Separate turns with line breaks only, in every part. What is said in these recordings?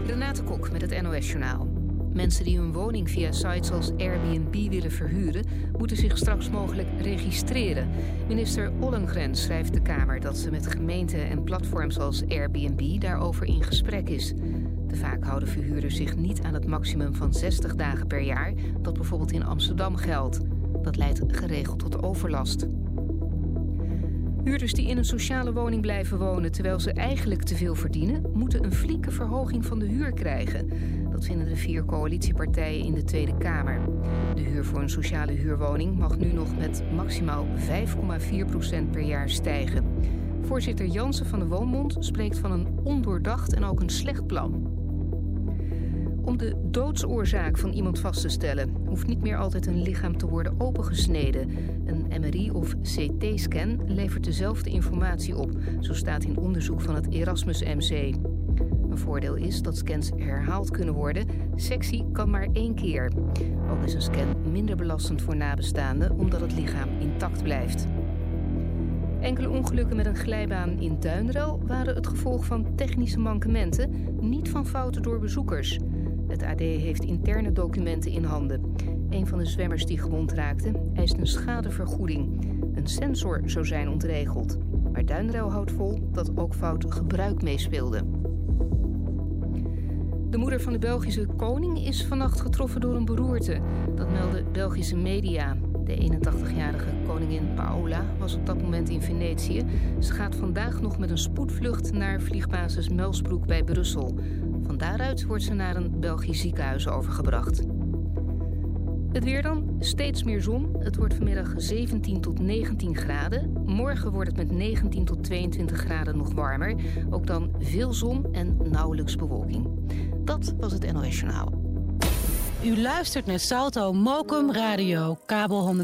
Renate Kok met het NOS Journaal. Mensen die hun woning via sites als Airbnb willen verhuren, moeten zich straks mogelijk registreren. Minister Ollengren schrijft de Kamer dat ze met gemeenten en platforms als Airbnb daarover in gesprek is. Te vaak houden verhuurders zich niet aan het maximum van 60 dagen per jaar, dat bijvoorbeeld in Amsterdam geldt. Dat leidt geregeld tot overlast. Huurders die in een sociale woning blijven wonen terwijl ze eigenlijk te veel verdienen, moeten een flinke verhoging van de huur krijgen. Dat vinden de 4 coalitiepartijen in de Tweede Kamer. De huur voor een sociale huurwoning mag nu nog met maximaal 5,4% per jaar stijgen. Voorzitter Jansen van de Woonbond spreekt van een ondoordacht en ook een slecht plan. Om de doodsoorzaak van iemand vast te stellen, hoeft niet meer altijd een lichaam te worden opengesneden. Een MRI of CT-scan levert dezelfde informatie op, zo staat in onderzoek van het Erasmus MC. Een voordeel is dat scans herhaald kunnen worden. Sectie kan maar 1 keer. Ook is een scan minder belastend voor nabestaanden, omdat het lichaam intact blijft. Enkele ongelukken met een glijbaan in Duinrel waren het gevolg van technische mankementen, niet van fouten door bezoekers. Het AD heeft interne documenten in handen. Een van de zwemmers die gewond raakte eist een schadevergoeding. Een sensor zou zijn ontregeld. Maar Duinrel houdt vol dat ook fout gebruik meespeelde. De moeder van de Belgische koning is vannacht getroffen door een beroerte. Dat melden Belgische media. De 81-jarige koningin Paola was op dat moment in Venetië. Ze gaat vandaag nog met een spoedvlucht naar vliegbasis Melsbroek bij Brussel. Van daaruit wordt ze naar een Belgisch ziekenhuis overgebracht. Het weer dan, steeds meer zon. Het wordt vanmiddag 17 tot 19 graden. Morgen wordt het met 19 tot 22 graden nog warmer. Ook dan veel zon en nauwelijks bewolking. Dat was het NOS Journaal.
U luistert naar Salto Mokum Radio, kabel 102.4.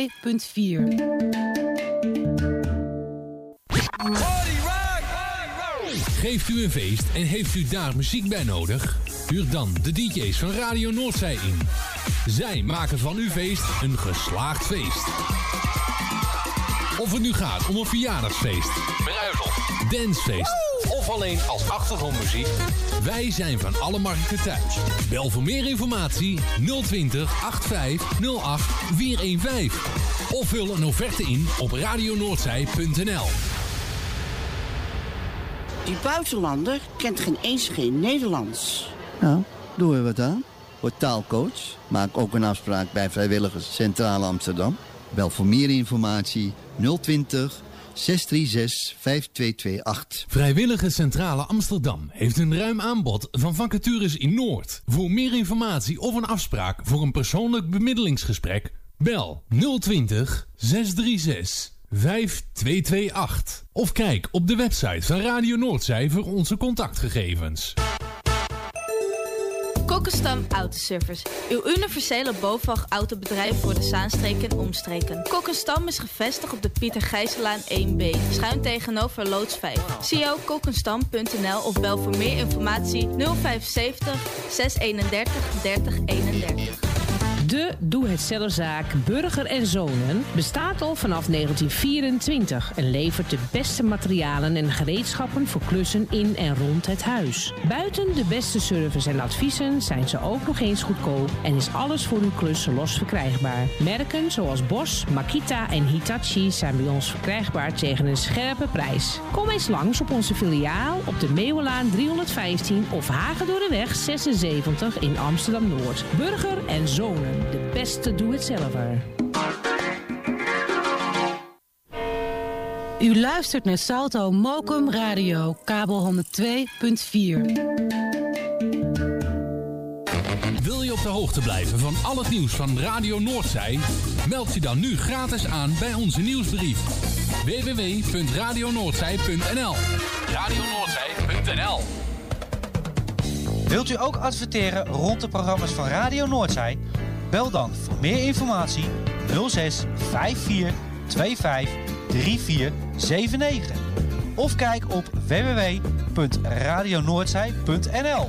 Geeft u een feest en heeft u daar muziek bij nodig? Huur dan de DJ's van Radio Noordzij in. Zij maken van uw feest een geslaagd feest. Of het nu gaat om een verjaardagsfeest, bruiloft, dancefeest of alleen als achtergrondmuziek. Wij zijn van alle markten thuis. Bel voor meer informatie 020 8508 415. Of vul een offerte in op radionoordzij.nl.
Die buitenlander kent geen Nederlands.
Nou, doen we wat aan. Word taalcoach. Maak ook een afspraak bij Vrijwilligers Centrale Amsterdam. Bel voor meer informatie 020 636 5228.
Vrijwilligers Centrale Amsterdam heeft een ruim aanbod van vacatures in Noord. Voor meer informatie of een afspraak voor een persoonlijk bemiddelingsgesprek, bel 020 636 5228. Of kijk op de website van Radio Noordzij voor onze contactgegevens.
Kokkenstam Autoservice. Uw universele BOVAG-autobedrijf voor de Zaanstreek en omstreken. Kokkenstam is gevestigd op de Pieter Gijsselaan 1B, schuin tegenover loods 5. Zie ook kokkenstam.nl of bel voor meer informatie 075 631 3031.
De doe-het-zelfzaak Burger en Zonen bestaat al vanaf 1924 en levert de beste materialen en gereedschappen voor klussen in en rond het huis. Buiten de beste service en adviezen zijn ze ook nog eens goedkoop en is alles voor uw klus los verkrijgbaar. Merken zoals Bosch, Makita en Hitachi zijn bij ons verkrijgbaar tegen een scherpe prijs. Kom eens langs op onze filiaal op de Meeuwenlaan 315 of Hagedorreweg 76 in Amsterdam-Noord. Burger en Zonen. De beste doe-het-zelver. U luistert naar Salto Mokum Radio, kabel 102.4.
Wil je op de hoogte blijven van al het nieuws van Radio Noordzij? Meld je dan nu gratis aan bij onze nieuwsbrief. www.radionoordzij.nl radionoordzij.nl.
Wilt u ook adverteren rond de programma's van Radio Noordzij? Bel dan voor meer informatie 06 54 25 3479. Of kijk op www.radionoordzij.nl.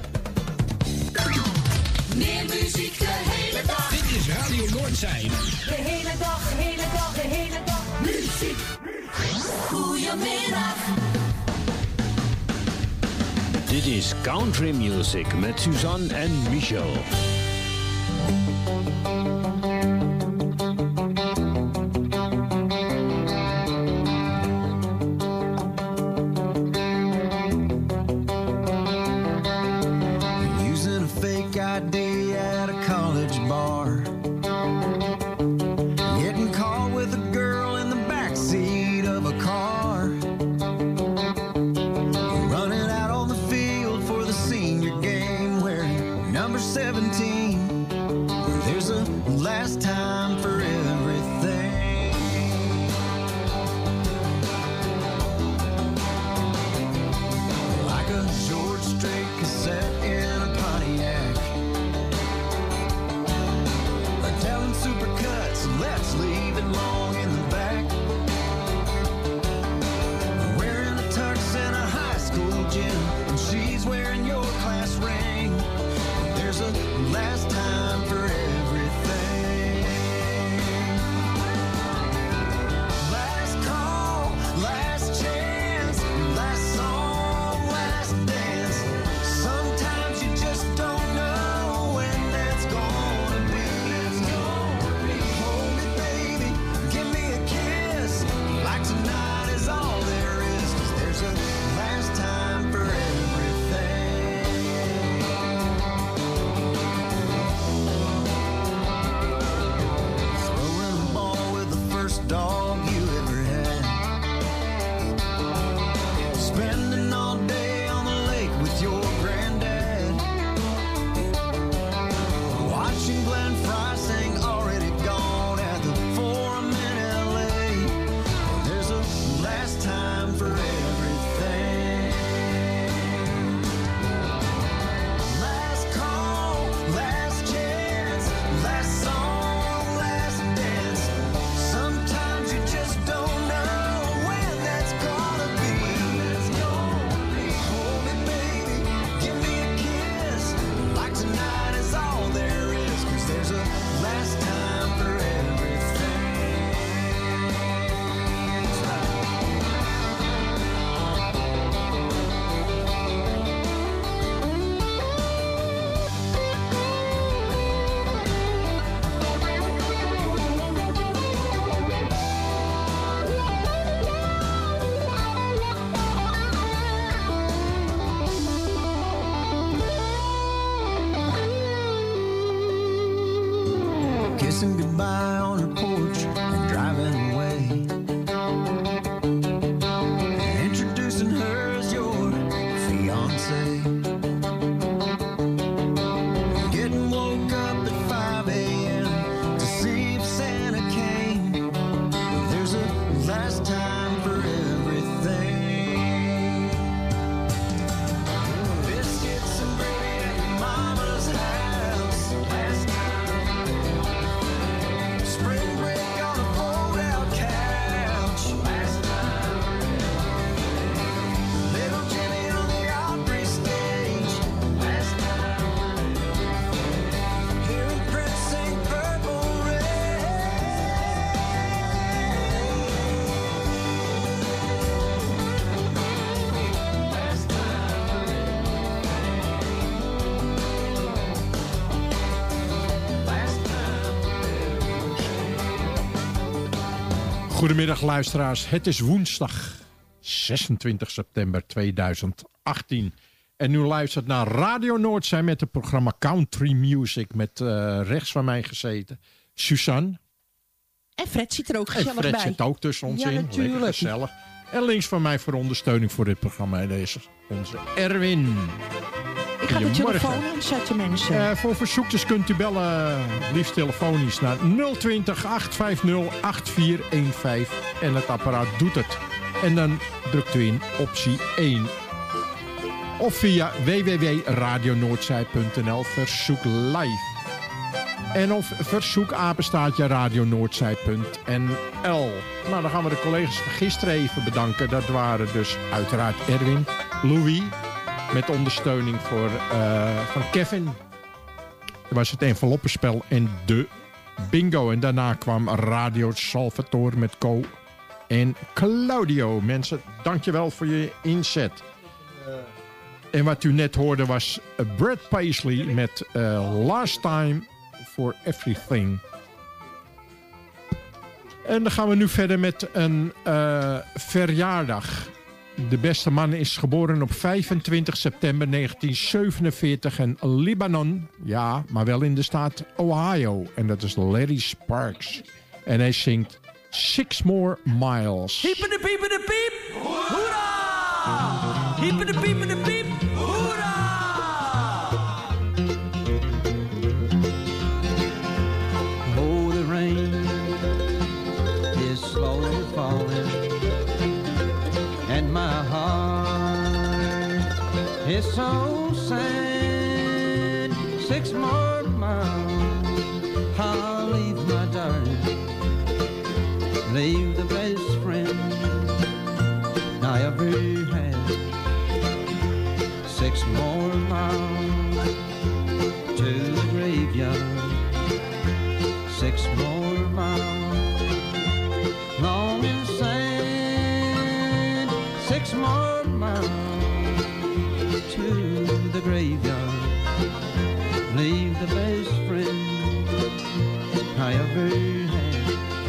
Meer muziek de hele dag.
Dit is Radio Noordzij.
De hele dag, de hele dag, de hele dag. Muziek. Goedemiddag.
Dit is Country Music met Suzanne en Michel.
Using a fake ID at a college bar. Getting caught with a girl in the backseat of a car. Running out on the field for the senior game wearing number 17. There's a last time for everything. Like a George Strait cassette in a Pontiac. Like telling supercuts, let's leave it long in the back. Wearing a tux and a high school gym, and she's wearing your class ring. There's a last time for everything. Last call, last chance, last song, last dance. Sometimes you just don't know when that's gonna be. Hold me, baby, give me a kiss. Like tonight is all there is, 'cause there's a last time for everything. Throwing a ball with the first dog you ever had. Spending all day on the lake with your granddad. Watching Glenn Fry sing Already Gone at the Forum in LA. There's a last time for everything. Last call, last chance, last song, last dance. Sometimes you just don't know when that's gonna be. Hold me, baby, give me a kiss. Like tonight is all there is, 'cause there's a last time for everything. Kissing goodbye on her porch and driving away. Introducing her as your fiance. Getting woke up at 5 a.m. to see if Santa came. There's a last time for everything. Biscuits and gravy at your mama's house. Last time. Spring break on a fold-out couch. Last time. Little Jimmy on the Opry stage. Last time. Hearing Prince sing Purple Rain. Last time. Last time.
Goedemiddag luisteraars, het is woensdag 26 september 2018. En u luistert naar Radio Noordzee met het programma Country Music met rechts van mij gezeten Suzanne.
En Fred zit er ook
En
gezellig
Fred
bij.
zit ook tussen ons
Ja,
in,
natuurlijk.
lekker gezellig. En links van mij voor ondersteuning voor dit programma is onze Erwin.
Ik ga de
Goedemorgen.
telefoon aanzetten, mensen.
Voor verzoekjes kunt u bellen, liefst telefonisch, naar 020 850 8415. En het apparaat doet het. En dan drukt u in optie 1. Of via www.radionoordzij.nl verzoek live. En of verzoek apenstaartje radionoordzij.nl. Nou, dan gaan we de collega's van gisteren even bedanken. Dat waren dus uiteraard Erwin, Louis, met ondersteuning van Kevin. Dat was het enveloppenspel en de bingo. En daarna kwam Radio Salvatore met Co en Claudio. Mensen, dankjewel voor je inzet. En wat u net hoorde was Brad Paisley met Last Time for Everything. En dan gaan we nu verder met een verjaardag. De beste man is geboren op 25 september 1947 in Libanon. Ja, maar wel in de staat Ohio. En dat is Larry Sparks. En hij zingt Six More Miles.
Hiepende piepende piep, hoera! Hiepende piepende piep, hoera!
Oh, the rain is slowly falling, and my heart is so sad. 6 more miles, I'll leave my darling, leave the best friend I ever had. 6 more miles to the graveyard. 6 more miles, long and sad. 6 more miles to the graveyard. Leave the best friend I ever had.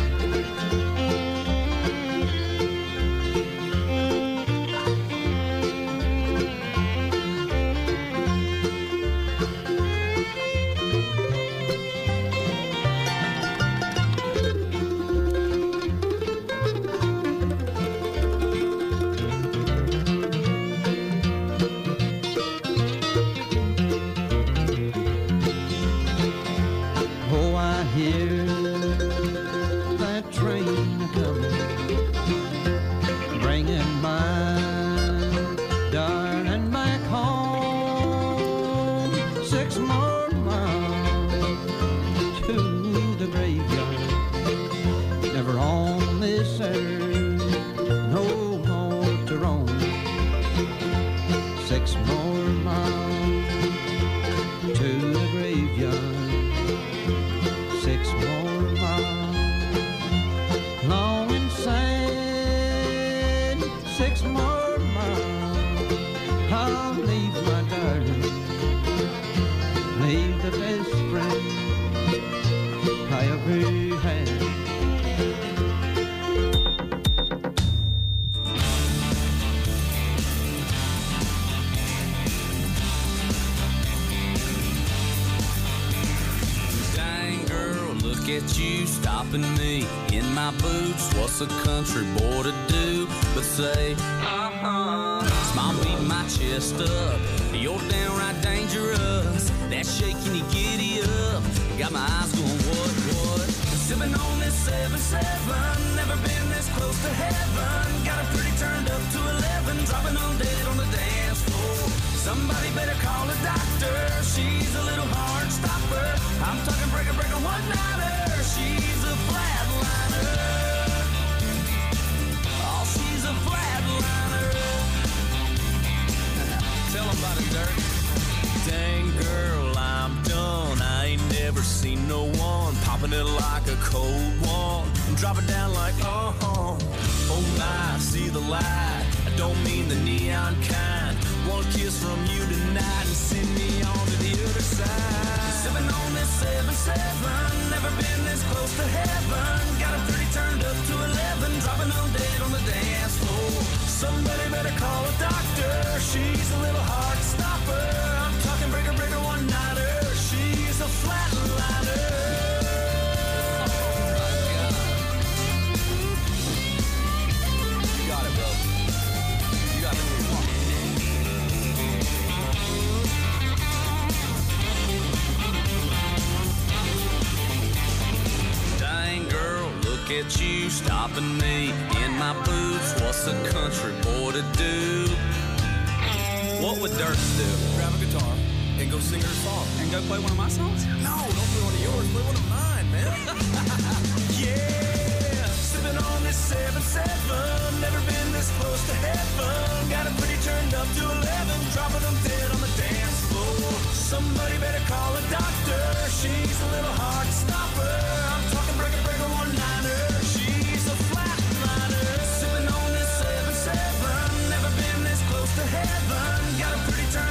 At you stopping me in my boots. What's a country boy to do but say, Smile beating my chest up. You're downright dangerous. That shaking you giddy up. Got my eyes going, what? Sipping on this 7-7. Never been this close to heaven. Got it pretty turned up to 11. Dropping on dead on the dance floor. Somebody better call a doctor. She's a little hard stopper. I'm talking breaker, one-nighter. She's a flatliner. Oh, she's a flatliner. Tell them about it, Dirk. Dang girl, I'm done. I ain't never seen no one popping it like a cold one and drop it down like, oh my, see the light. I don't mean the neon kind. One kiss from you tonight and send me on to the other side. Sipping on this 7-7. Never been this close to heaven. Got it pretty turned up to 11. Dropping on dead on the dance floor. Somebody better call a doctor. She's a little hard stopper. I'm talking breaker, one-nighter. She's a flatliner. You got it, bro. You got it. Look at you stopping me in my boots. What's a country boy to do? What would Dirk do? Grab a guitar and go sing her song. And go play one of my songs? No, don't play one of yours. Play one of mine, man. Yeah, sipping on this 7-7. Never been this close to heaven. Got it pretty turned up to 11. Dropping them dead on the dance floor. Somebody better call a doctor. She's a little hard stopper. I'm talking breaker, one-nighter. She's a flatliner. Sipping on this 7-7. Never been this close to heaven. Got a pretty turn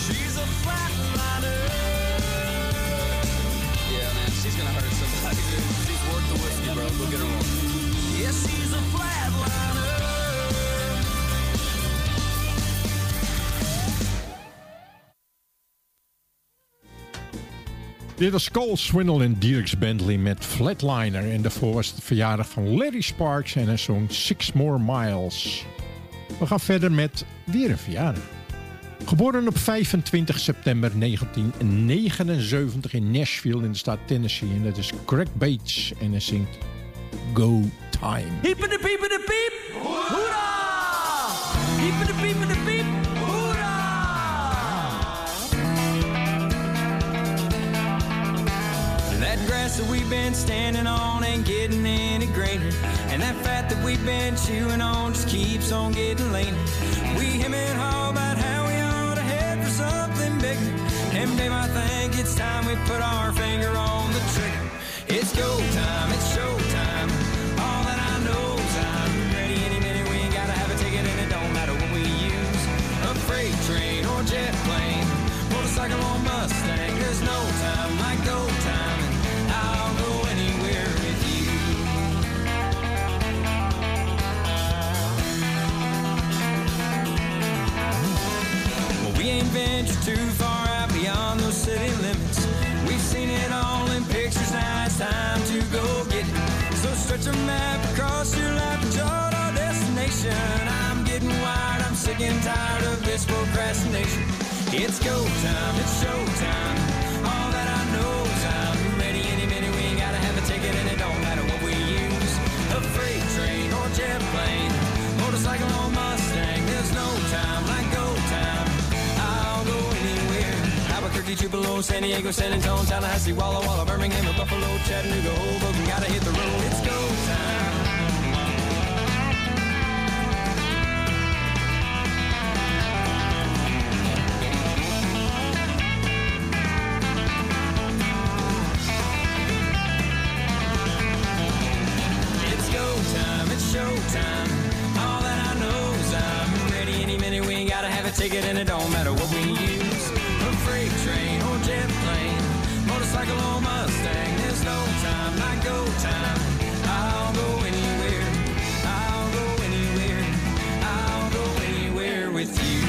She's a flatliner. Yeah, man, she's gonna hurt somebody, dude. She's worth the whiskey, bro. Go get her one. Yeah, she's a flatliner.
Dit was Cole Swindle en Dierks Bentley met Flatliner. En daarvoor was het verjaardag van Larry Sparks en hij zong Six More Miles. We gaan verder met weer een verjaardag. Geboren op 25 september 1979 in Nashville in de staat Tennessee. En dat is Greg Bates en hij zingt Go Time.
Hiep in de piep in de piep. Hoera! Hiep in de piep in de piep. Hoera! That grass that we've been standing on ain't getting any greener. And that fat that we've been chewing on just keeps on getting leaner. We him and haw about how we ought to head for something bigger. And babe, I think it's time we put our finger on the trigger. It's go time, it's show time. All that I know is I'm ready any minute. We ain't gotta have a ticket and it don't matter what we use. A freight train or jet plane, motorcycle or Mustang. There's no time like go time. And I'll go anywhere with you. Well, we ain't ventured too far out beyond those city limits. We've seen it all in pictures, now it's time to go get it. So stretch a map across your lap and chart our destination. I'm getting wired, I'm sick and tired of this procrastination. It's go time, it's show time. All that I know is I'm ready any minute. We ain't gotta have a ticket and it don't matter what we use. A freight train or jet plane, motorcycle or Mustang. There's no time like go time. I'll go anywhere. Albuquerque, Tupelo, San Diego, San Antonio, Tallahassee, Walla Walla, Birmingham, Buffalo, Chattanooga, Hoboken. Gotta hit the road. It's go time. Showtime. All that I know is I'm ready any minute. We ain't gotta have a ticket and it don't matter what we use. A freight train or jet plane, motorcycle or Mustang. There's no time like go time. I'll go anywhere. I'll go anywhere. I'll go anywhere with you.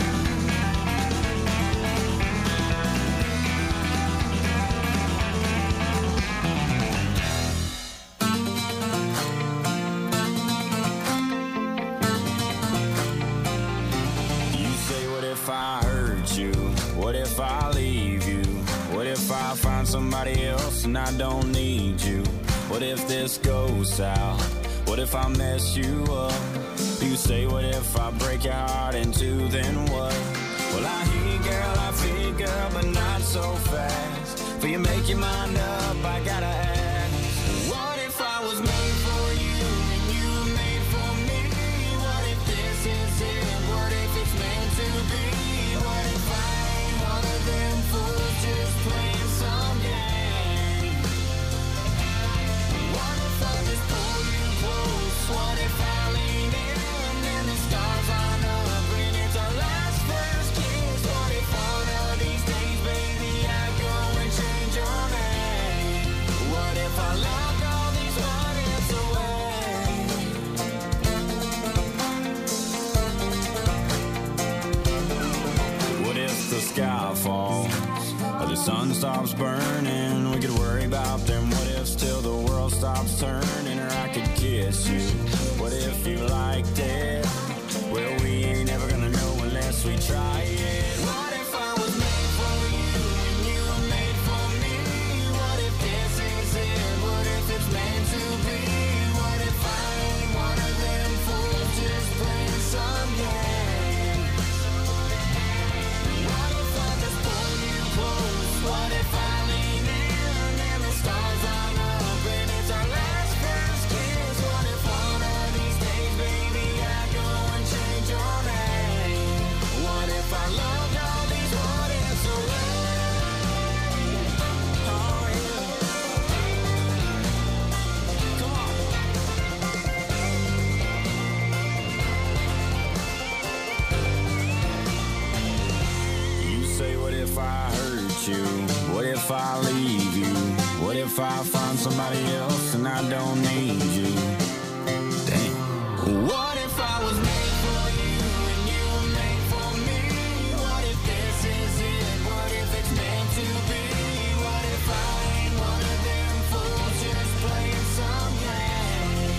If I hurt you? What if I leave you? What if I find somebody else and I don't need you? What if this goes south? What if I mess you up? You say what if I break your heart in two, then what? Well, I hear you, girl, I feel you, girl, but not so fast. For you make your mind up, I gotta ask. What if I was made for you and you were made for me? What if this is it? What if it's meant to be? What if I ain't one of them fools just playing some game? What if I just pull you close? What if I lean in and the stars line up and it's our last first kiss? What if one of these days, baby, I go and change your name? What if I locked all these worries away? What if the sky falls or the sun stops burning? We could worry about them. What if still the world stops turning? Or I could kiss you. What if you liked it? Well, we ain't never gonna know unless we try it. What if I was made for you and you were made for me? What if this is it? What if it's meant to be? What if I ain't one of them fools just playing some game? What if I just pull you close? What if I lean in and the stars line up and it's our last first kiss? What if one of these days, baby, I go and change your name? What if I love
if I hurt you? What if I leave you? What if I find somebody else and I don't need you? Damn. What if I was made for you and you were made for me? What if this is it? What if it's meant to be? What if I ain't one of them fools just playing some game?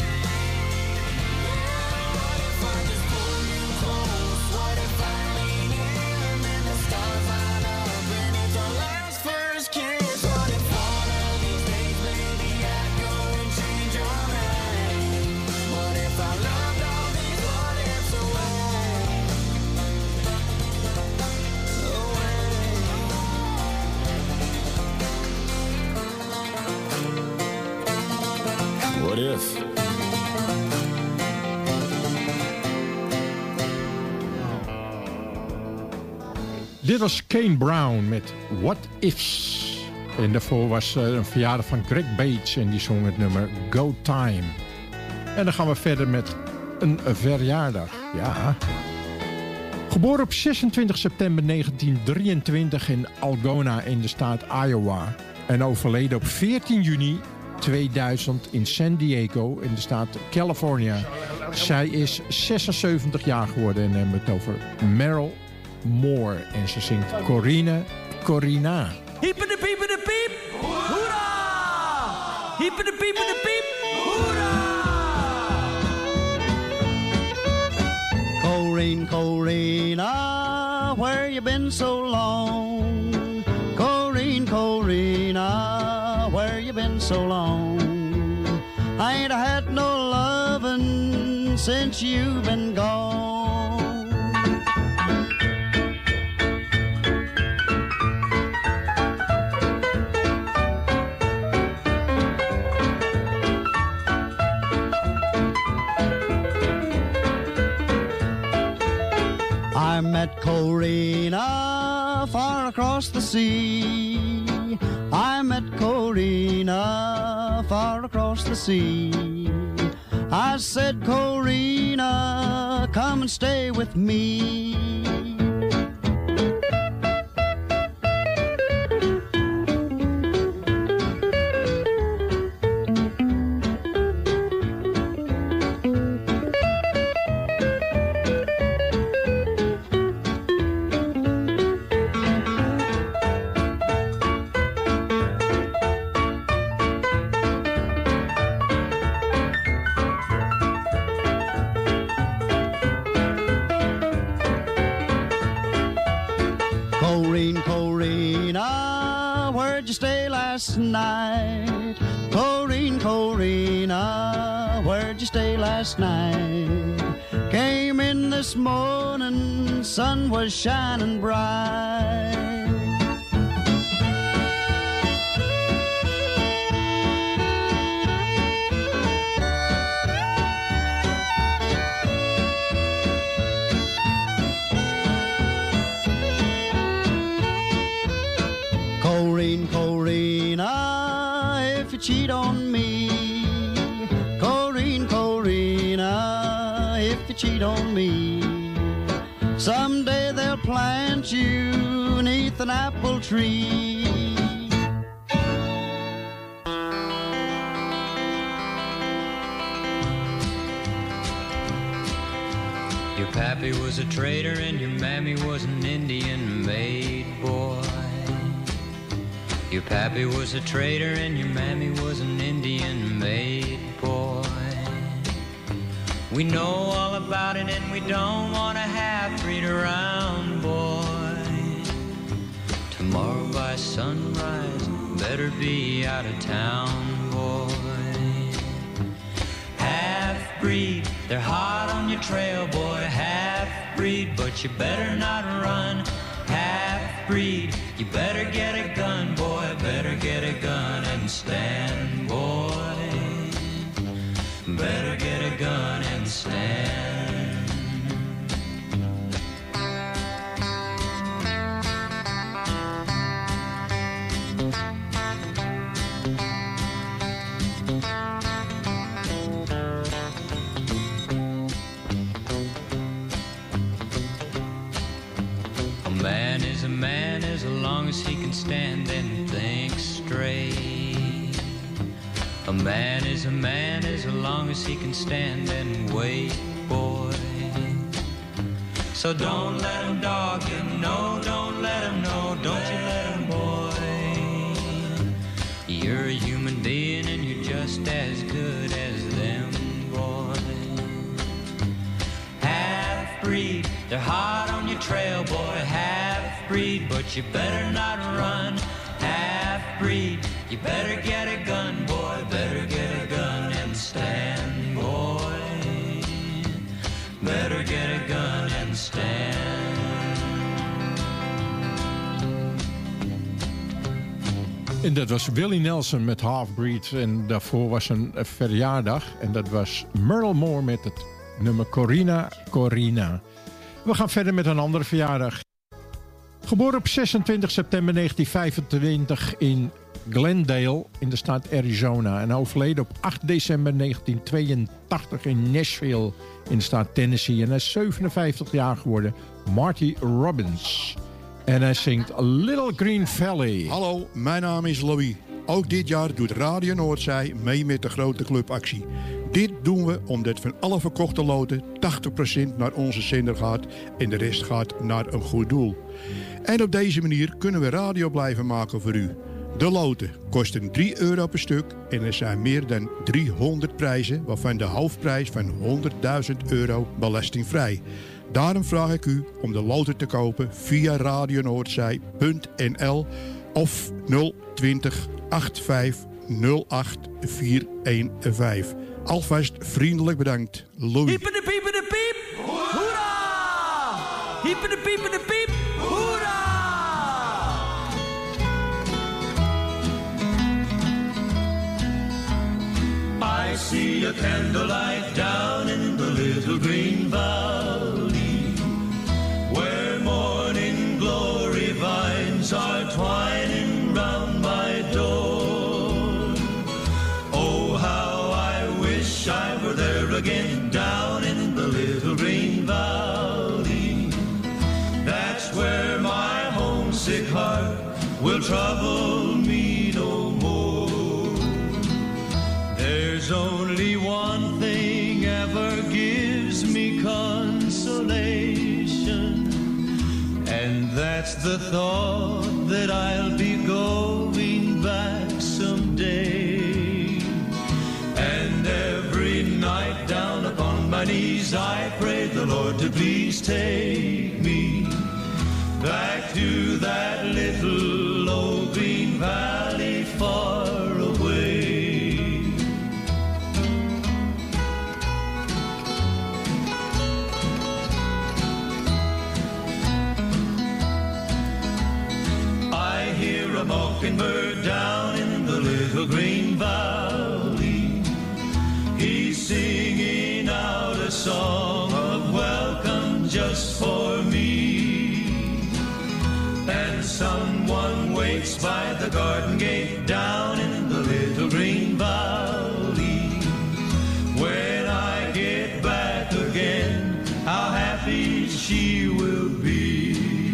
What if I just pull you close? What if I lean in and the stars line up and it's our last first kiss? What if one of these days, baby, I go and change your name? What if I loved all these what ifs away? What if?
Dit was Kane Brown met What Ifs. En daarvoor was een verjaardag van Greg Bates en die zong het nummer Go Time. En dan gaan we verder met een verjaardag. Ja. Geboren op 26 september 1923 in Algona in de staat Iowa. En overleden op 14 juni 2000 in San Diego in de staat California. Zij is 76 jaar geworden en hebben het over Meryl Moore. En ze zingt Corina.
Hiepende piepende piep, hoera! Hiepende piepende piep, hoera!
Corina, where you been so long? Corina, where you been so long? I ain't had no lovin' since you've been gone. I met Corina far across the sea. I met Corina far across the sea. I said, Corina, come and stay with me. Corina, where'd you stay last night? Corina, where'd you stay last night? Came in this morning, sun was shining bright. Corina, if you cheat on me. Corina, if you cheat on me. Someday they'll plant you neath an apple tree.
Your pappy was a trader and your mammy was an Indian maid, boy. Your pappy was a trader and your mammy was an Indian maid, boy. We know all about it and we don't want to half-breed around, boy. Tomorrow by sunrise, better be out of town, boy. Half-breed, they're hot on your trail, boy. Half-breed, but you better not run. Half-breed, you better get a gun, boy. Better get a gun and stand, boy. Better get a gun and stand. A man is a long as he can stand and think straight. A man is as long as he can stand and wait, boy. So don't let him dog you, no, don't let him, no, don't you let him, boy. You're a human being and you're just as good as them, boy. Half-breed, they're hot on your trail, boy. Half-breed, but you better not run. Half-breed, you better get a gun, boy. Better get a gun and stand, boy. Better get a gun and stand.
En dat was Willie Nelson met Half-Breed. En daarvoor was een verjaardag. En dat was Merle Moore met het nummer Corina, Corina. We gaan verder met een andere verjaardag. Geboren op 26 september 1925 in Glendale in de staat Arizona. En overleden op 8 december 1982 in Nashville in de staat Tennessee. En hij is 57 jaar geworden. Marty Robbins. En hij zingt A Little Green Valley.
Hallo, mijn naam is Louis. Ook dit jaar doet Radio Noordzij mee met de grote clubactie. Dit doen we omdat van alle verkochte loten 80% naar onze zender gaat en de rest gaat naar een goed doel. En op deze manier kunnen we radio blijven maken voor u. De loten kosten €3 per stuk en er zijn meer dan 300 prijzen, waarvan de hoofdprijs van €100.000 belastingvrij. Daarom vraag ik u om de loten te kopen via radionoordzij.nl of 020 85 08 415. Alvast vriendelijk bedankt. Louis.
Hiep de piep de piep. Hoera! Hiep de piep de piep. Hoera!
I see a candlelight down in the little green valley, where morning glory vines are twining round my door. Oh, how I wish I were there again, down in the little green valley. That's where my homesick heart will trouble me no more. There's only one thing ever gives me consolation, and that's the thought that I'll be going back someday. And every night down upon my knees I pray the Lord to please take me back to that little old green valley far away. I hear a mockingbird down in the little green valley. He's singing out a song of welcome just for me. And someone waits by the garden gate down in the little green valley. When I get back again, how happy she will be.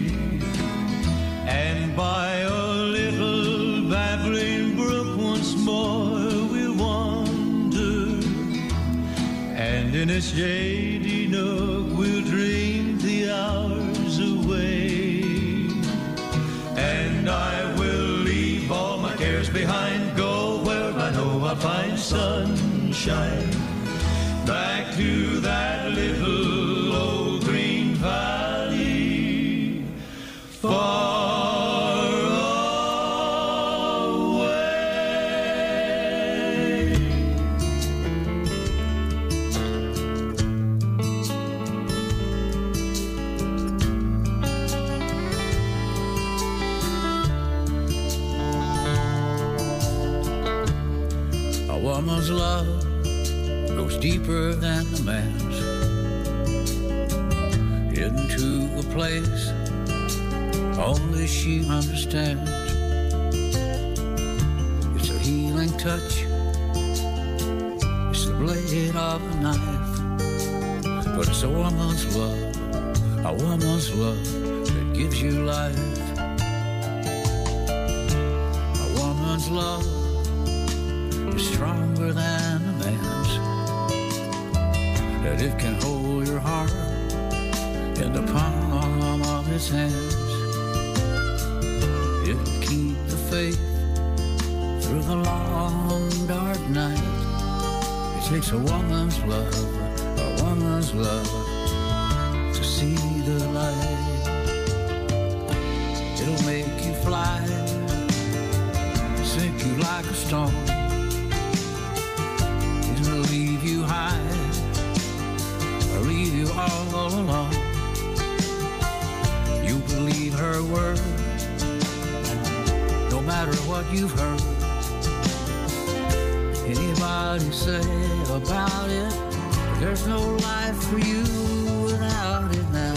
And by a little babbling brook once more we'll wander, and in a shady nook we'll dream the hours away. And I will leave all my cares behind, go where I know I'll find sunshine, back to that little old green valley far
woman's love goes deeper than a man's, into a place only she understands. It's a healing touch, it's the blade of a knife, but it's a woman's love that gives you life. love is stronger than a man's, that it can hold your heart in the palm of its hands. It'll keep the faith through the long dark night. It takes a woman's love to see the light. It'll make you fly, sink you like a stone. It'll leave you high, or leave you all alone. You believe her word, no matter what you've heard. Anybody say about it, there's no life for you without it now.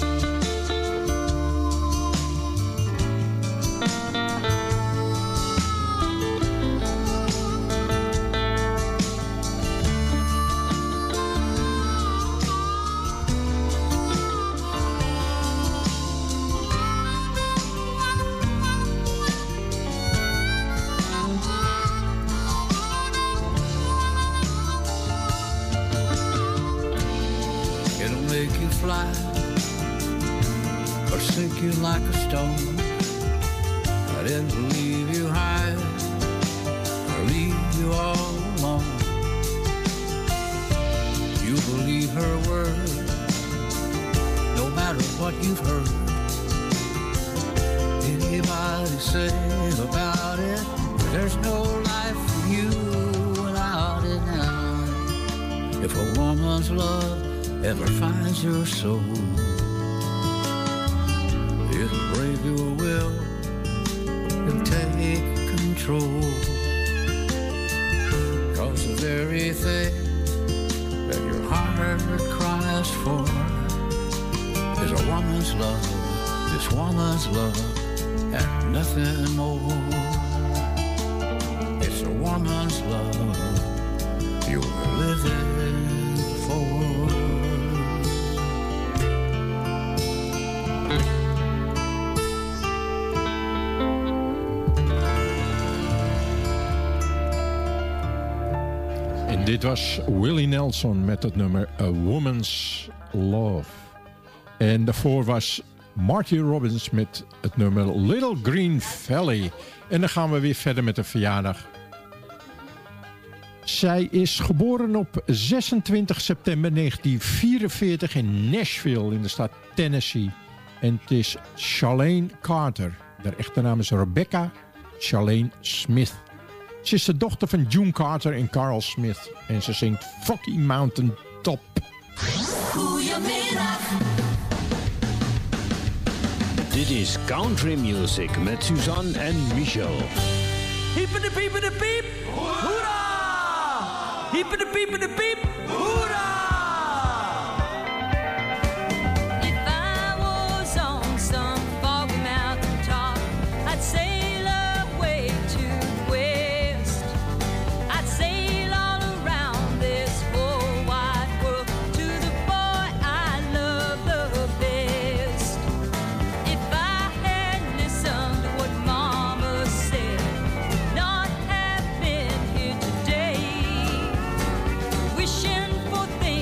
Fly or sink you like a stone. I didn't leave you high or leave you all alone. You believe her word, no matter what you've heard. Anybody say about it, there's no life for you without it now. If a woman's love ever finds your soul, it'll break your will and take control. 'Cause the very thing that your heart cries for is a woman's love, this woman's love, and nothing more. It's a woman's love you're living for.
Dit was Willie Nelson met het nummer A Woman's Love. En daarvoor was Marty Robbins met het nummer Little Green Valley. En dan gaan we weer verder met de verjaardag. Zij is geboren op 26 september 1944 in Nashville in de staat Tennessee. En het is Charlene Carter. Haar echte naam is Rebecca Charlene Smith. Ze is de dochter van June Carter en Carl Smith. En ze zingt Rocky Mountain Top.
Goedemiddag.
Dit is Country Music met Suzanne en Michel.
Hiep in de piep in de piep. Hoera! Hiep in de piep in de piep. Hoera!
If I was on some foggy mountain top, I'd sail away to the west. I'd sail all around this whole wide world to the boy I love the best. If I had listened to what Mama said, not have been here today, wishing for things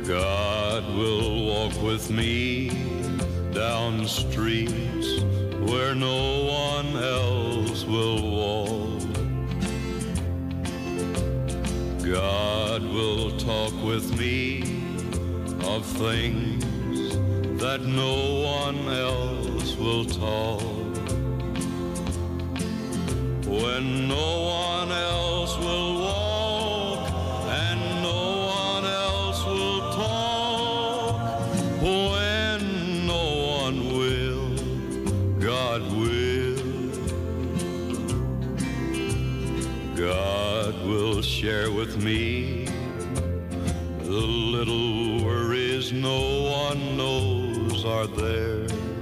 God will walk with me down streets where no one else will walk. God will talk with me of things that no one else will talk. When no one else will walk and no one else will talk, when no one will, God will. God will share with me the little worries no one knows are there.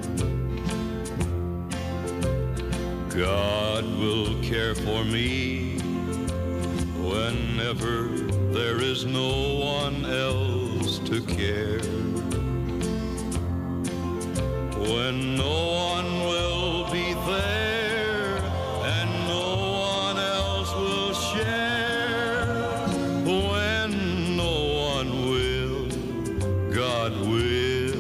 God will care for me whenever there is no one else to care. When no one will be there and no one else will share, when no one will, God will.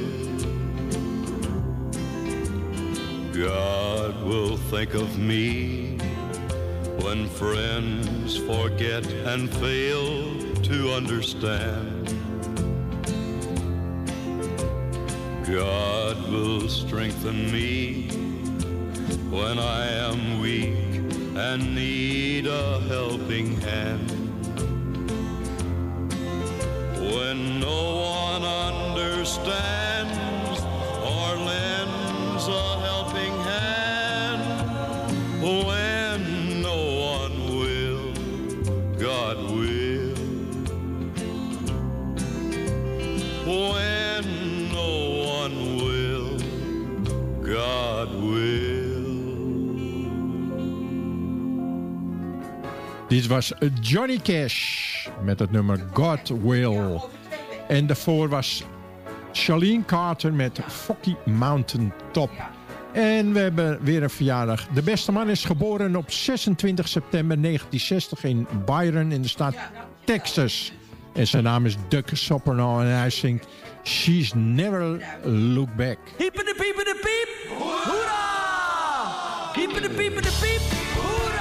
God will think of me when friends forget and fail to understand. God will strengthen me when I am weak and need a helping hand. When no one understands or lends a helping hand, when no one will, God will. When no one will, God will.
Dit was Johnny Cash met het nummer God Will. En daarvoor was Charlene Carter met Focky Mountain Top. En we hebben weer een verjaardag. De beste man is geboren op 26 september 1960 in Byron in de staat Texas. En zijn naam is Doug Soprano en hij zingt She's Never Look Back.
Hiepende piepende piep, hoera! Hiepende piepende piep, hoera!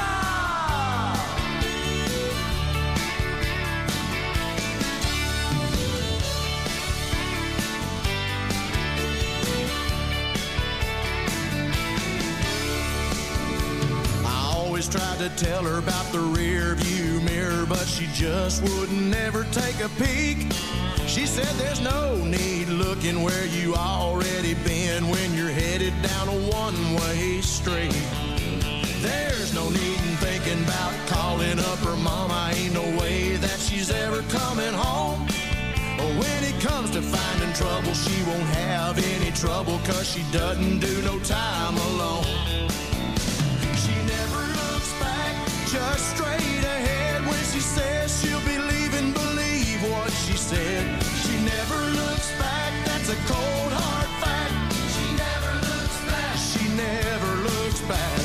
Always tried to tell her about the rear view mirror, but she just would never take a peek. She said there's no need looking where you already been when you're headed down a one-way street. There's no need in thinking about calling up her mama. Ain't no way that she's ever coming home. But when it comes to finding trouble, she won't have any trouble, 'cause she doesn't do no time alone. Just straight ahead when she says she'll be leaving, believe what she said. She never looks back, that's a cold hard fact. She never looks back. She never looks back.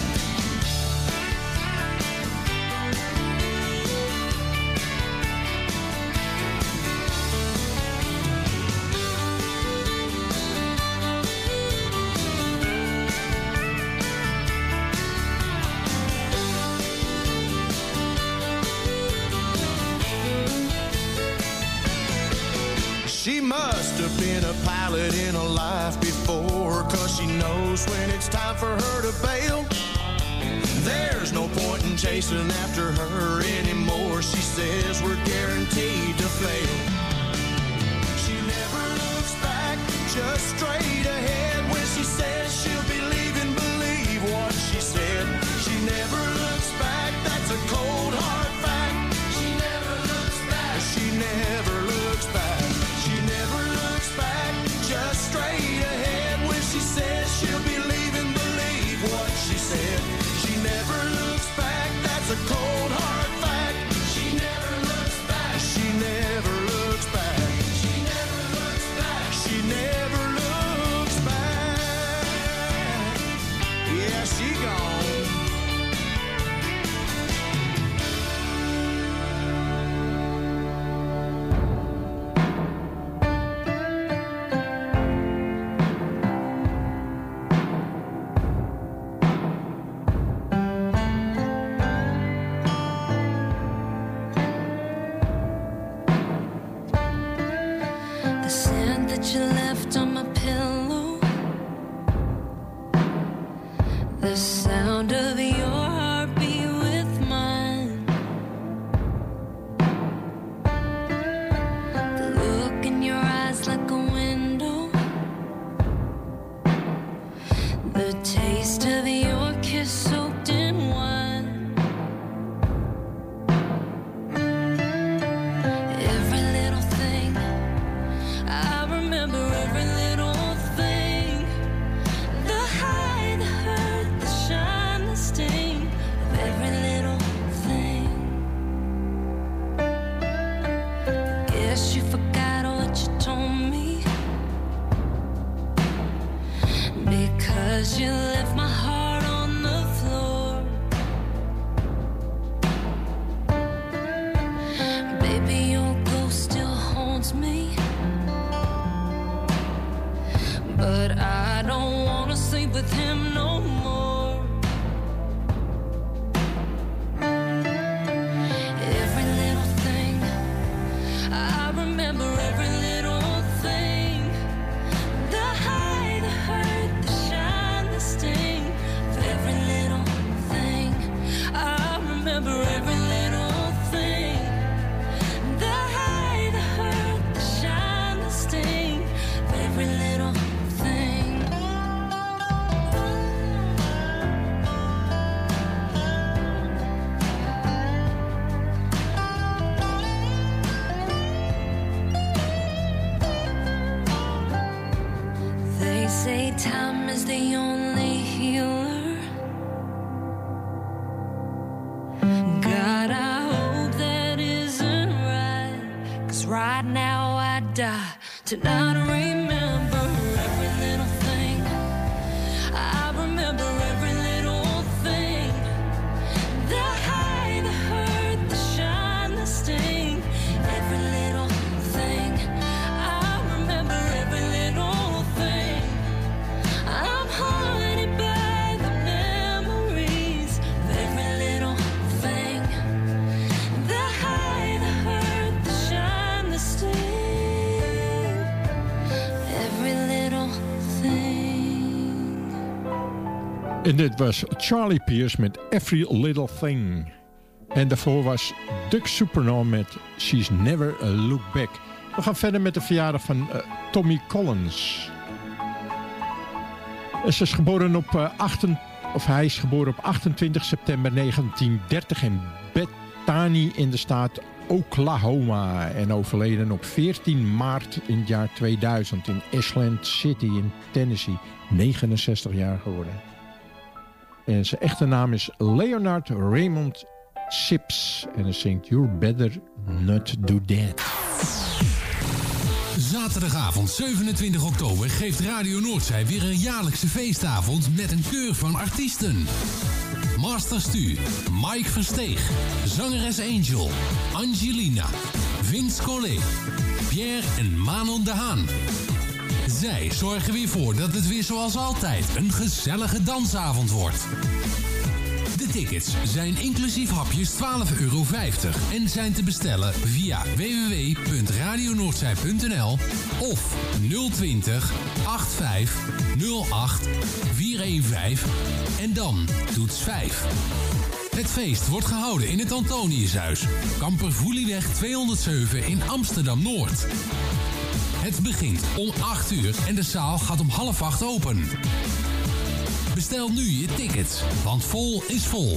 She must have been a pilot in a life before, 'cause she knows when it's time for her to bail. There's no point in chasing after her anymore. She says we're guaranteed to fail. She never looks back, just straight ahead when she says she'll be leaving, believe what she said. She never looks back, that's a cold hard fact. She never looks back. She never looks back. Just straight ahead when she says she'll be leaving, believe what she said. She never looks back, that's a cold hard fact. She never looks back. She never looks
scent that you left on my pillow, the sound of your heartbeat with mine, the look in your eyes like a window, the taste of your kiss soaked in wine. Every little thing, I remember every little thing, the high, the hurt, the shine, the sting of every little thing. Guess you forgot what you told me, because you left my heart on the floor. Baby, your ghost still haunts me, but I don't wanna sleep with him no more. Every little thing, I remember every little thing, the high, the hurt, the shine, the sting of every little thing. I remember every little thing, the high, the hurt, the shine, the sting of every little thing. They say time is the only healer. God, I hope that isn't right, 'cause right now I die to not remember every little thing. I remember every little thing, the high, the hurt, the shine, the sting, every little thing. I remember every little thing. I'm haunted by the memories of every little thing, the high, the hurt, the shine, the sting, every little thing.
En dit was Charlie Pierce met Every Little Thing. En daarvoor was Duck Supernaw met She's Never a Look Back. We gaan verder met de verjaardag van Tommy Collins. Ze is geboren op hij is geboren op 28 september 1930 in Bethany in de staat Oklahoma. En overleden op 14 maart in het jaar 2000 in Ashland City in Tennessee. 69 jaar geworden. En zijn echte naam is Leonard Raymond Sips. En hij zingt You're Better Not Do That.
Zaterdagavond 27 oktober geeft Radio Noordzij weer een jaarlijkse feestavond met een keur van artiesten. Master Stu, Mike Versteeg, zangeres Angel, Angelina, Vince Collet, Pierre en Manon de Haan. Zij zorgen weer voor dat het weer zoals altijd een gezellige dansavond wordt. De tickets zijn inclusief hapjes €12,50 en zijn te bestellen via www.radionoordzij.nl of 020 85 08 415 en dan toets 5. Het feest wordt gehouden in het Antoniushuis, Kampervoelieweg 207 in Amsterdam-Noord. Het begint om 8 uur en de zaal gaat om 7:30 open. Bestel nu je tickets, want vol is vol.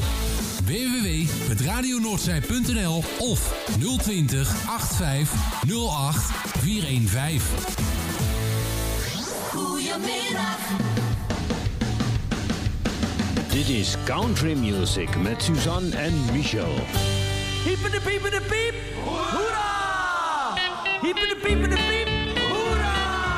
www.radionoordzij.nl of 020 85 08 415.
Goedemiddag.
Dit is Country Music met Suzanne en Michel.
Hiepende piepende piep, hoera! Hiepende piepende piep, hoera!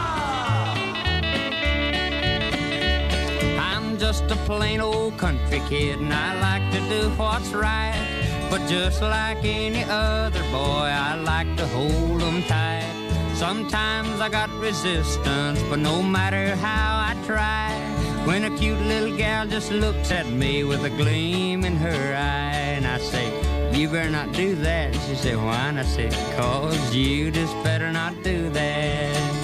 I'm just a plain old country kid and I like to do what's right. But just like any other boy, I like to hold 'em tight. Sometimes I got resistance, but no matter how I try, when a cute little gal just looks at me with a gleam in her eye, and I say, you better not do that. She said, why? And I said, 'cause you just better not do that.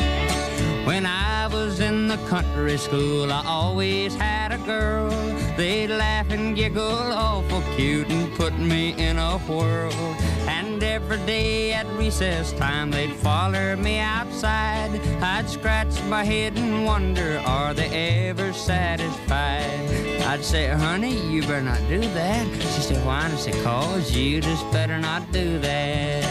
country school, I always had a girl. They'd laugh and giggle awful cute and put me in a whirl. And every day at recess time, they'd follow me outside. I'd scratch my head and wonder, are they ever satisfied? I'd say, honey, you better not do that. She said, why? And I said, cause you just better not do that.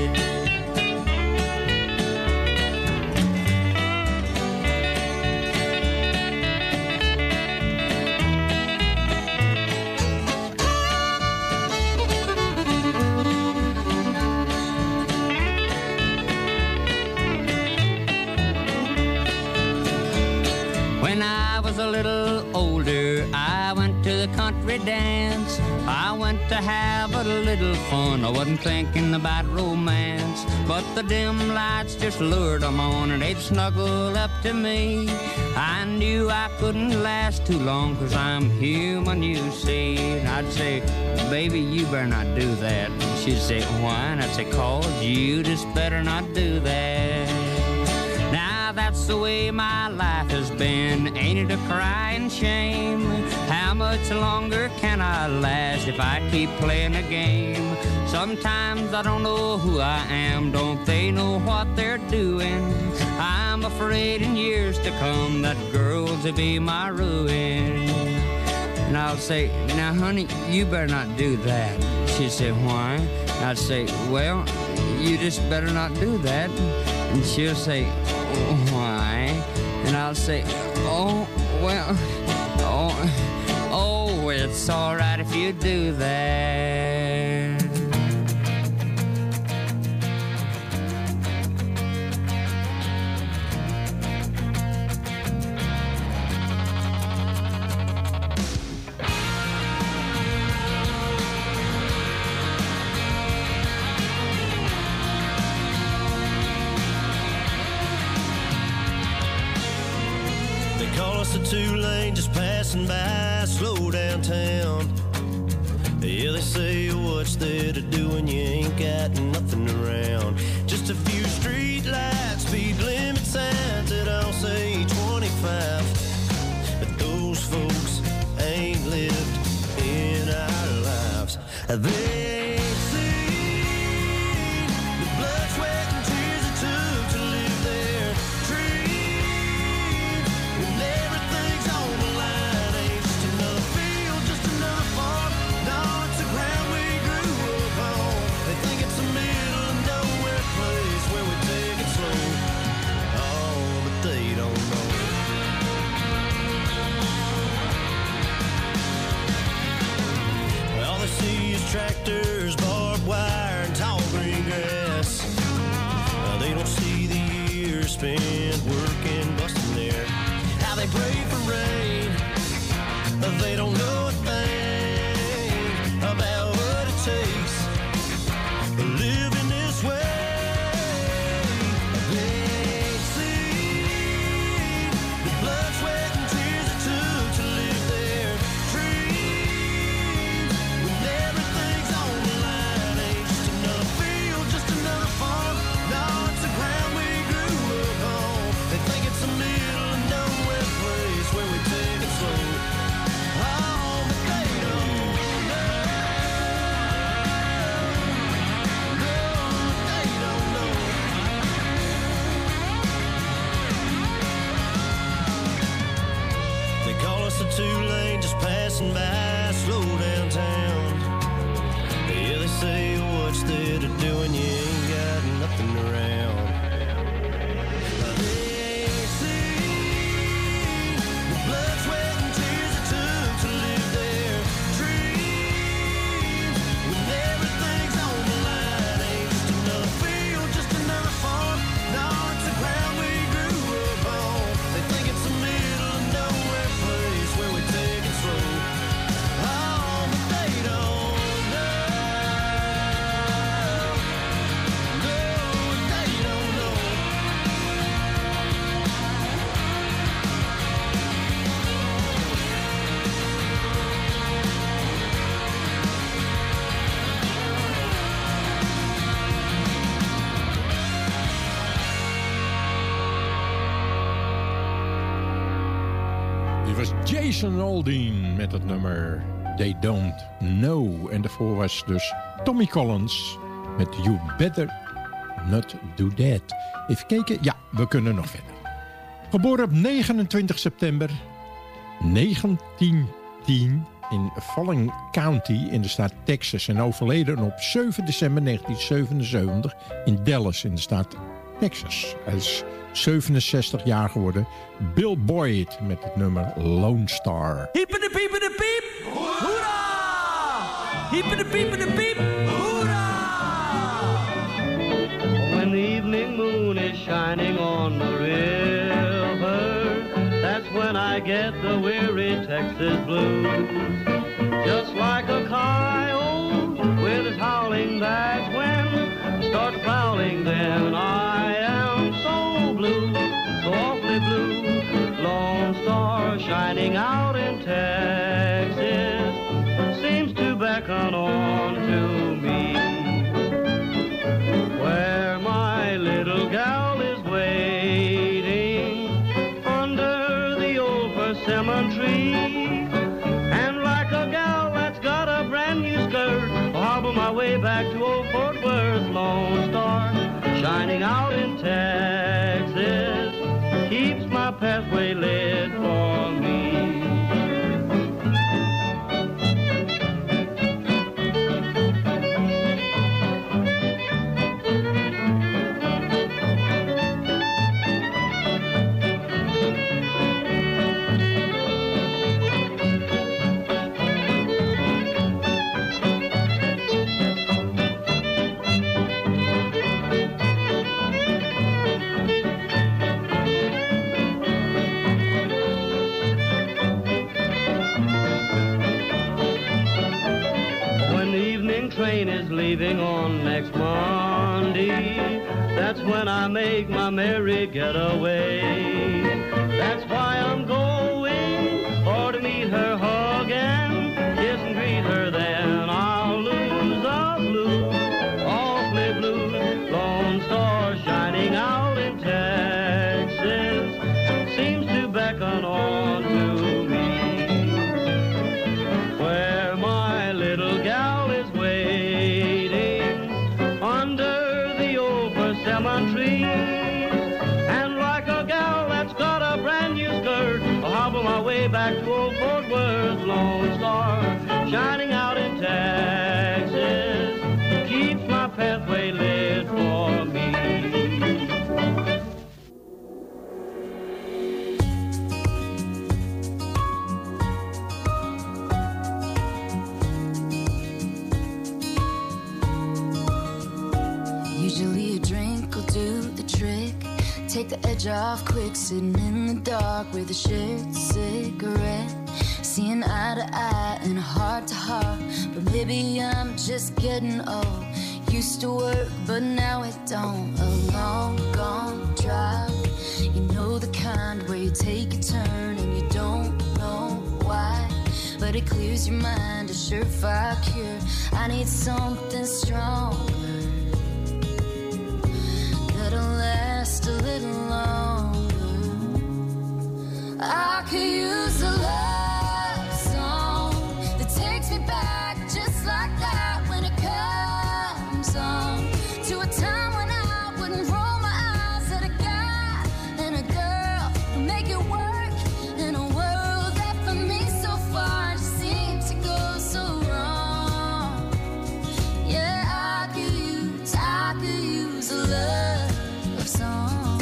A little older, I went to the country dance. I went to have a little fun. I wasn't thinking about romance, but the dim lights just lured them on, and they'd snuggle up to me. I knew I couldn't last too long, 'cause I'm human, you see. And I'd say, baby, you better not do that. She'd say, why? And I'd say, cause you just better not do that. Now that's the way my life has been. Ain't it a crying shame? How much longer can I last if I keep playing a game? Sometimes I don't know who I am. Don't they know what they're doing? I'm afraid in years to come that girls will be my ruin. And I'll say, now honey, you better not do that. She'd say, why? I'd say, well, you just better not do that. And she'll say, why? And I'll say, oh, well, oh, it's all right if you do that.
Call us a two-lane just passing by, slow downtown. Yeah, they say what's there to do when you ain't got nothing around. Just a few street lights, speed limit signs that all say 25. But those folks ain't lived in our lives. They seen the blood, sweat, and tears it took to live their dreams. Tractors, barbed wire, and tall green grass. They don't see the years spent working, busting there. How they pray for rain. They don't know a thing about what it takes living this way. They see the blood, sweat, and tears it took to live their dreams. When everything's on the line, ain't just another field, just another farm. No, it's the ground we grew up on. They think it's a middle of nowhere place where we take it slow. Oh, but they don't know. No, they don't know. They call us a two-lane just passing by, slow downtown. Yeah, they say what's there to do when you ain't got nothing around. They see the blood, sweat, and tears it took to live their dreams. When everything's on the line, ain't just another field, just another farm. No, it's the ground we grew up on. They think it's a middle of nowhere place where we take it slow. Oh,
was Jason Aldean met het nummer They Don't Know. En daarvoor was dus Tommy Collins met You Better Not Do That. Even kijken. Ja, we kunnen nog verder. Geboren op 29 september 1910 in Falling County in de staat Texas. En overleden op 7 december 1977 in Dallas in de staat Texas. Hij is 67 jaar geworden. Bill Boyd met het nummer Lone Star.
Hiepende piepende piep, hoera! Hiepende piepende piep, hoera!
When the evening moon is shining on the river, that's when I get the weary Texas blues. Just like a coyote with his howling, that's when I start prowling, then I am so blue, so awfully blue. Lone Star shining out in Texas seems to beckon on to me. Where my little gal is waiting under the old persimmon tree, and like a gal that's got a brand new skirt, I'll hobble my way back to old Fort Worth. Lone Star shining out in Texas keeps my pathway lit for me. Train is leaving on next Monday. That's when I make my merry getaway. That's why I'm going for to meet her, hug and kiss and greet her. Then I'll lose a blue, awfully blue. Lone Star shining out in Texas seems to beckon on to me. Where my little gal is trees, and like a gal that's got a brand new skirt, I'll hobble my way back to old Fort Worth. Lone Star shining out in Texas keeps my pathway lit for me.
Usually a drink will do the trick, take the edge off quick, sitting in the dark with a shared cigarette, seeing eye to eye and heart to heart. But maybe I'm just getting old. Used to work, but now it don't. A long gone drive, you know the kind where you take a turn and you don't know why, but it clears your mind, a surefire cure. I need something stronger that'll last a little longer. I could use a love song that takes me back just like that when it comes on, to a time when I wouldn't roll my eyes at a guy and a girl who make it work in a world that for me so far just seems to go so wrong. Yeah, I could use a love song.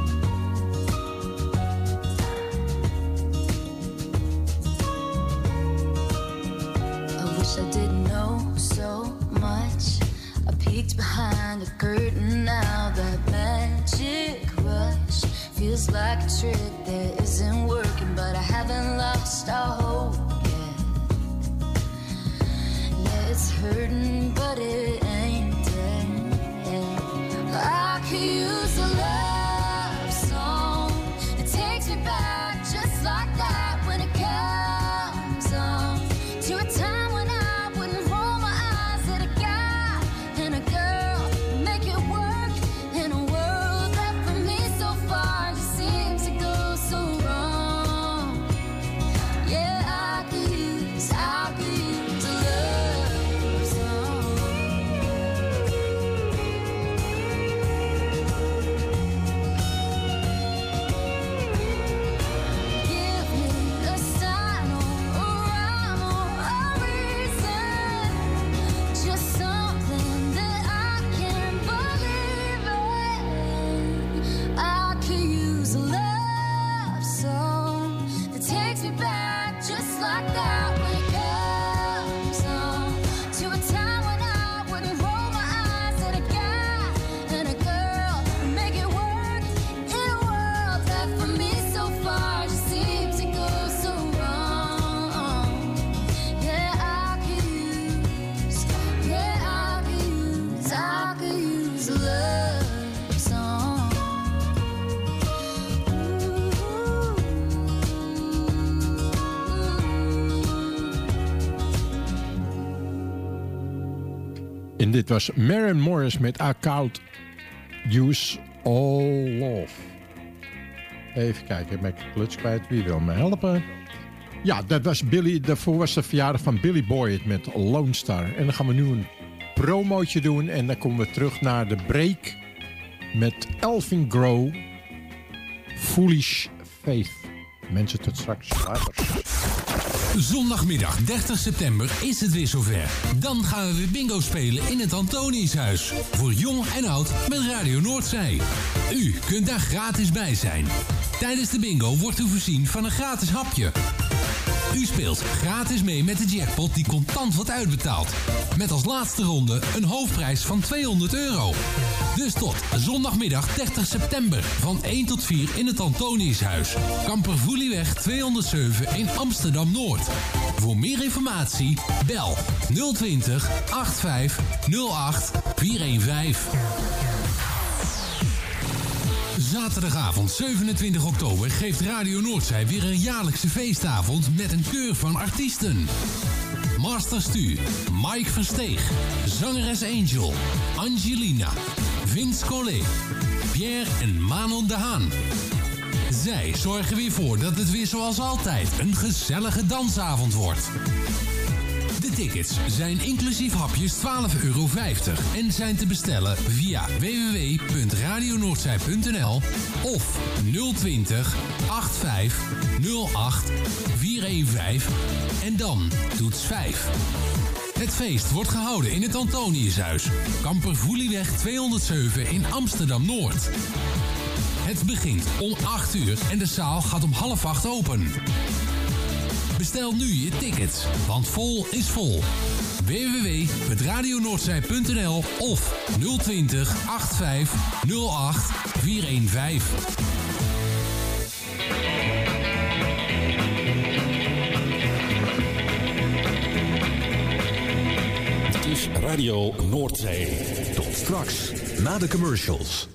I wish I didn't know so much. I peeked behind the curtain now. That magic rush feels like a trick that isn't working, but I haven't lost all hope yet. Yeah, it's hurting, but it ain't dead. I could use a love song that takes me back just like that when it comes on, to a time when I wouldn't roll my eyes at a guy and a girl, make it work in a world that for me so far just seems to go so wrong.
En dit was Maren Morris met I Count Use All Love. Even kijken, ben ik de kluts kwijt. Wie wil me helpen? Ja, dat was Billy. Daarvoor was de verjaardag van Billy Boyd met Lone Star. En dan gaan we nu een promootje doen. En dan komen we terug naar de break met Elvin Grow, Foolish Faith. Mensen, tot straks.
Zondagmiddag 30 september is het weer zover. Dan gaan we weer bingo spelen in het Antoniushuis. Voor jong en oud met Radio Noordzee. U kunt daar gratis bij zijn. Tijdens de bingo wordt u voorzien van een gratis hapje. U speelt gratis mee met de jackpot die contant wordt uitbetaald. Met als laatste ronde een hoofdprijs van €200. Dus tot zondagmiddag 30 september van 1 tot 4 in het Antoniushuis. Kampervoelieweg 207 in Amsterdam-Noord. Voor meer informatie bel 020 85 08 415. Zaterdagavond 27 oktober geeft Radio Noordzee weer een jaarlijkse feestavond met een keur van artiesten. Master Stu, Mike Versteeg, zangeres Angel, Angelina, Vince Collet, Pierre en Manon de Haan. Zij zorgen weer voor dat het weer zoals altijd een gezellige dansavond wordt. De tickets zijn inclusief hapjes €12,50 en zijn te bestellen via www.radionoordzij.nl of 020 85 08 415 en dan toets 5. Het feest wordt gehouden in het Antoniushuis, Kampervoelieweg 207 in Amsterdam-Noord. Het begint om 8 uur en de zaal gaat om 7:30 open. Bestel nu je tickets, want vol is vol. www.radionoordzij.nl of 020 85 08 415.
Het is Radio Noordzee. Tot straks, na de commercials.